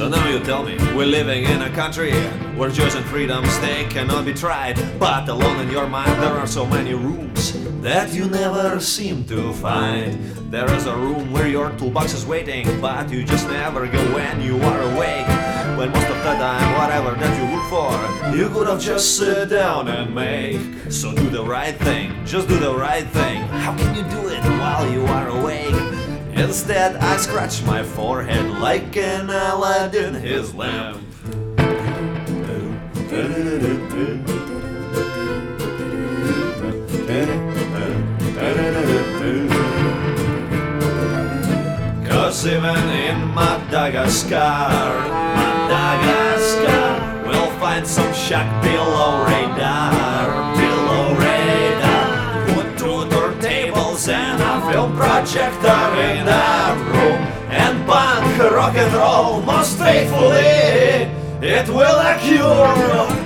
So now you tell me, we're living in a country where joys and freedoms, they cannot be tried. But alone in your mind there are so many rooms that you never seem to find. There is a room where your toolbox is waiting, but you just never go when you are awake. When most of the time, whatever that you look for, you could have just sit down and make. So do the right thing, just do the right thing. How can you do it while you are awake? Instead, I scratch my forehead like an Aladdin his lamp. Cause even in Madagascar, we'll find some shack below radar, Put two turntables and a film projector in that room, and punk rock and roll most faithfully, it will cure.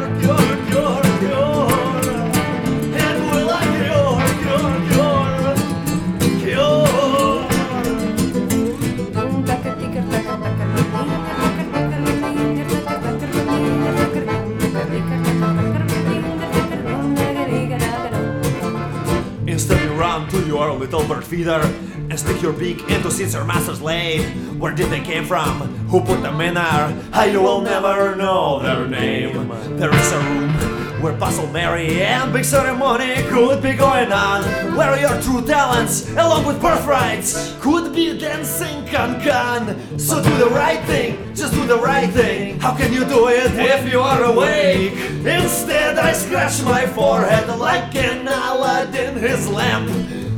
Instead you run to your little bird feeder and stick your beak into since your masters laid. Where did they came from? Who put them in there? You will never know their name. There is a room where Puzzle Mary and big ceremony could be going on, where your true talents, along with birthrights, could be dancing can. So do the right thing, just do the right thing. How can you do it if you are awake? Instead I scratch my forehead like an Aladdin his lamp.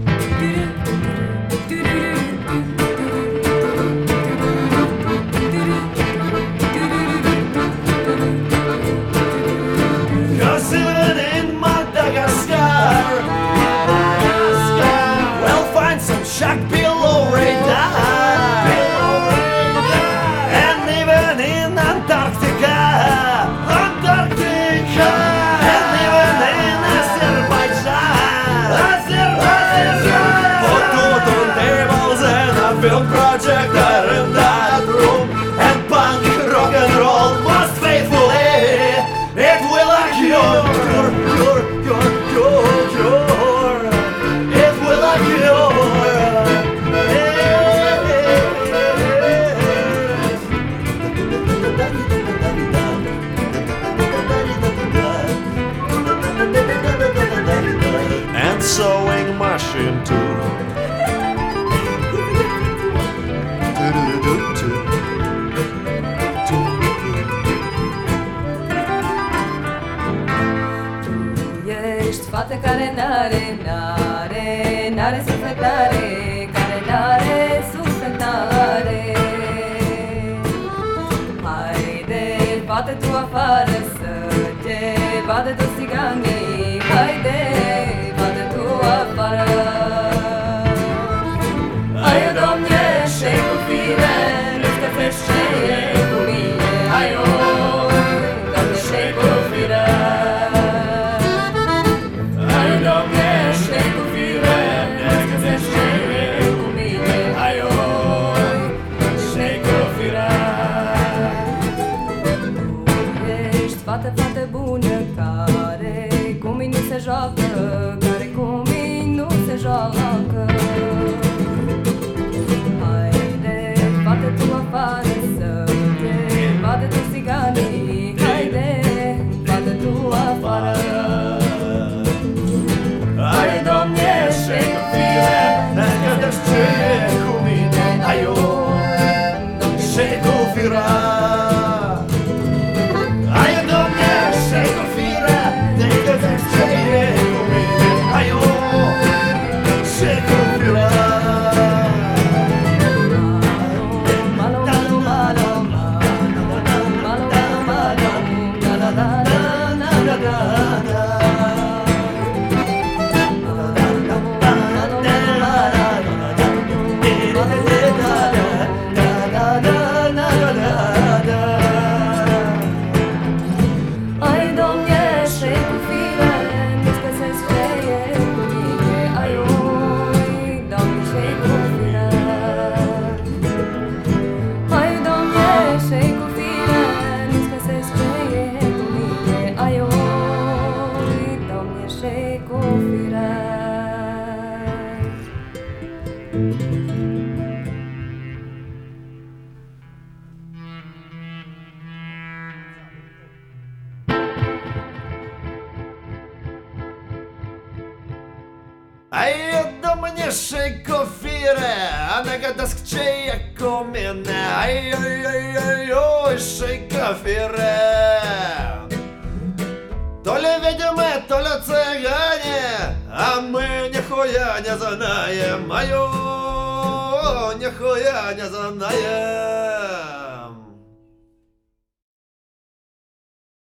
Cause even in Madagascar, we'll find some shack below radar, and even in Antarctica, and even in Azerbaijan, put two turntables and a film projector in that room, and punk rock and roll most faithfully, it will cure. It will cure. And sewing machine too. Fate care n-are sufletare, care n-are sufletare. Haide, fate tu afară să te vadă toți țiganii, haide, fate tu afară. Aio, Doamne, și cu fire, nu-ți te fește cu mine, aio, Doamne, și cu fire. Fată bună care cu mine nu se joacă, care cu mine nu se joacă. Haide, fată tu afară să te vadă toți țiganii, haide, fată tu afară. Ai, Doamne, și cu fire, dacă te știe cu mine, ai eu, și cu fire. Ай, до мені шейкофіре, а не гадаскче, як у мене. Ай-ой-ой-ой, шейкофіре. То ли ведьмы, то ли цыгане, а мы нихуя не знаем, нихуя не знаем.